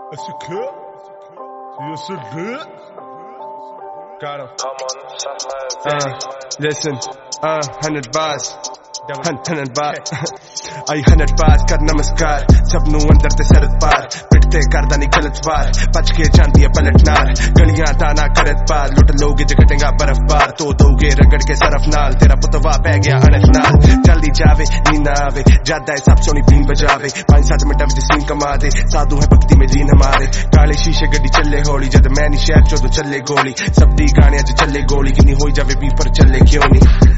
Is it good? Yes, it good. Got him. Listen, 100 bars. 100 bars. आई 100 बार कर नमस्कार सबनू अंदर ते सरद पार पिटते करदा नहीं गलत बार बच के जांदी है पलट नार गलियां ताना करत पार लुट लोगे जगटेगा बर्फ पार तो दोगे रगड़ के सरफ नाल तेरा पुतवा पै गया अनथ नाल जल्दी जावे नींद ना आवे ज्यादा है सब सोनी बीन बजावे 5-7 मिनट विच सीन कमा दे साधु है भक्ति में जीन मारे काले शीशे गड्डी चले हौली जद मैं नहीं शहर चों चले गोली सब दी गाने च चले गोली किन्नी होई जावे भी पर चले क्यों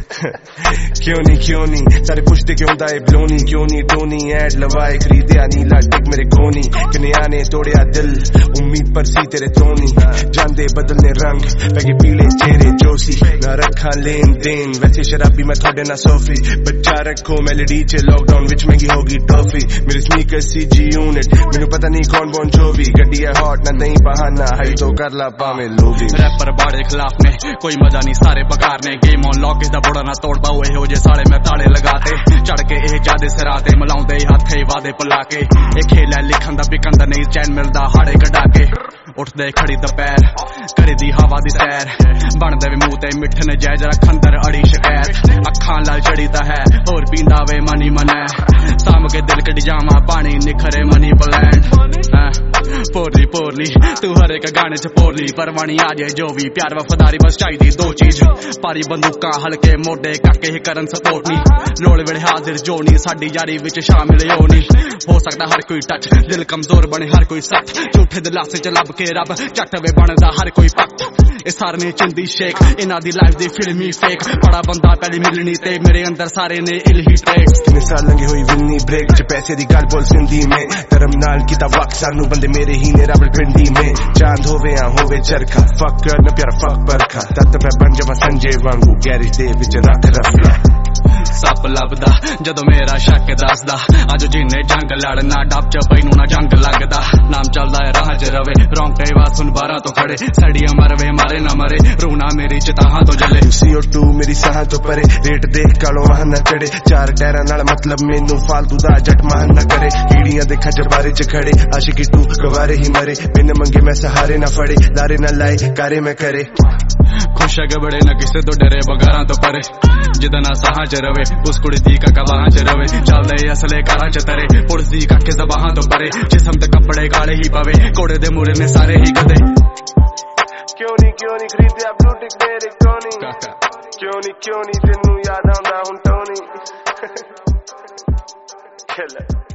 नहीं सारे पुछते क्यों दा ब्लोनी क्यों नहीं टोनी ऐड लवाए खरीदया नीला टिक मेरे कोनी कन्या ने तोड़िया दिल उम्मीद पर सी तेरे तोनी जांदे बदलने रंग पैगे पीले चेहरे जोशी ना रखा लेन देन वैसे शराबी मैं थोड़े ना सोफी बच्चा रखो मेलोडी च लॉकडाउन विच महंगी होगी टॉफी मेरे स्नीकर सीजी यूनिट मैनू पता नहीं कौन बोन जोवी गड्डी है हॉट ना नहीं बहाना हाई तो कर ला पावे लोगी रैपर बाड़े खिलाफ ने कोई मजा नहीं सारे बकार ने गेम ऑन लॉक इस दा बड़ा ना तोड़ पाओ हो जे साले मैं ताले लगाते चढ़ के ए जादे सिराते मलाउंदे हथे वादे भुला के ए खेल है लिखन दा बिकन दा नहीं चैन मिलदा हाड़े कढा के उठदे खड़ी दोपहर करी दी हवा दी सैर बनदे वे मूंह ते मिठन जैज रखंदर अड़ी शिकायत अखां लाल चढ़ी दा है और पींदा वे मनी मनै साम के दिल कटी जावा पानी निखरे मनी ब्लैंड पोरली तू हर एक गाने च पोरली परवानी आ जाए जो भी प्यार वफादारी बस चाहिदी दो चीज पारी बंदूकां हल्के मोडे काके करन सपोर्ट नहीं लोड़ वेले हाजिर जो नहीं साडी यारी विच शामिल हो नहीं हो सकदा हर कोई टच दिल कमजोर बने हर कोई सख्त झूठे दिलासे च लब के रब झट वे बनदा हर कोई पक्त ए सारे चिंदी शेख इना दी लाइफ दी फिल्मी फेक बड़ा बंदा पहली मिलनी ते मेरे अंदर सारे ने इल ही टेक कितने साल लंघे हुई विन्नी ब्रेक च पैसे दी गल बोल सिंधी में धर्म नाल कीता वक्त सानू बंदे मेरे ही ने रबड़ पिंडी में चांद होवे आ होवे चरखा फक कर न प्यारा फक बरखा तत मैं बन जावा संजय वांगू गैरेज दे विच रख रफला सप लभदा जदों मेरा शक दसदा अज जिन्ने जंग लड़ना डब च पैनू ना जंग लगदा नाम चलदा है राह च रवे रोंगटे वा सुन 12 तो खड़े सड़ी मरवे मारे ना मरे रूना मेरी चिताहां तो जले CO2 मेरी साह तो परे रेट देख कालो वाहन न चढ़े चार टायरां नाल मतलब मेनू फालतू दा जट मान न करे कीड़ियां देखा जबारे च खड़े आशिकी तू गवारे ही मरे बिन मंगे मैं सहारे ना फड़े लारे ना लाए कारे मैं करे खुश अग बड़े न किसे तो डरे बगारां तो परे जिदना साहां च रवे उस कुड़ी दी का कवाहां च रवे चलदे असले कारां च तरे पुलिस दी काके जबाहां तो परे जिसम ते कपड़े काले ही पवे कोड़े दे मूरे ने सारे ही गदे क्यों नहीं खरीदया ब्लू टिक मेरे कोनी क्यों नहीं तेनू याद आंदा हुन टोनी